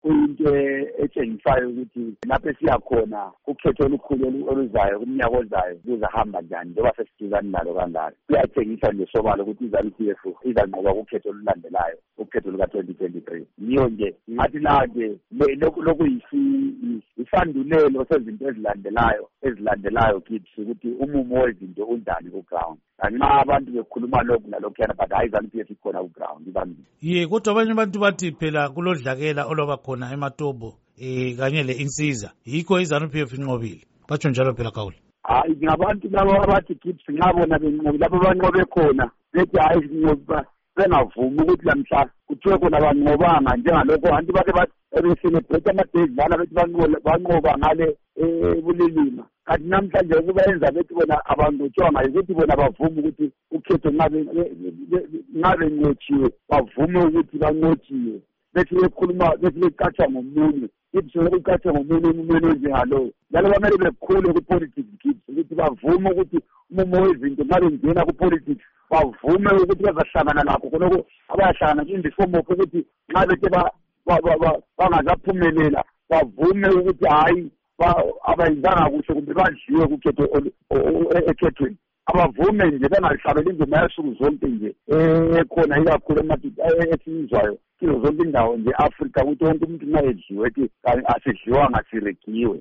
kuyinto etshengisayo ukuthi lapho siyakhona ukhetho olukhulu oluzayo kumnyaka ozayo kuzahamba njani njengoba sesiduzane nalo kangaka. Kuyatshengisa nje sobala ukuthi iZANU-PF izanqoba ukhetho olulandelayo, ukhetho luka-2023. Yiyo nje ngathi la-ke lokhu isandulelo sezinto ezilandelayo kithi ukuthi umumo wezinto unjani ku-ground. Nxa abantu bekhuluma lokhu nalokhuyana but hayi iZANU-PF ikhona ku-ground ibambile. Ye kodwa abanye abantu bathi phela kulodlakela olwaba khona eMatobo kanye le-Insiza yikho iZANU-PF inqobile. Batsho njalo phela Khawule. Hayi ngabantu laba abathi kithi nxa bona benqobe lapho banqobe khona bethi hayi sinqoba bengavumi ukuthi lamhla kuthiwe khona banqobanga njengalokho abantu bake becelebrate ama-days lana bethi banqoba ngale ebulilima. Kanti namhlanje ukubenza bethi bona abangotshwanga ukuthi bona bavuma ukuthi ukhetho ngabe nqotshiwe, bavume ukuthi banqotshiwe. Bethi bekhuluma bethi becatsha ngomunye kithi sokucatsha ngomunye onjengalowo. Njalo bamele bekhule ku-politics kithi ukuthi bavume ukuthi umumo wezinto ngabe ngena ku-politics, bavume ukuthi bazahlangana lakho khonoko abayahlangana in the form of ukuthi nxa bethe bangazaphumelela bavume ukuthi hhayi abayizanga kuhle kumbe badliwe kukhetho ekhethweni. Abavume nje bengahlabeli indima yasuku zonke nje ekhona ikakhulu esiyizwayo kizo zonke indawo nje Afrika ukuthi wonke umuntu nxa edliwe ethi asidliwanga siregiwe.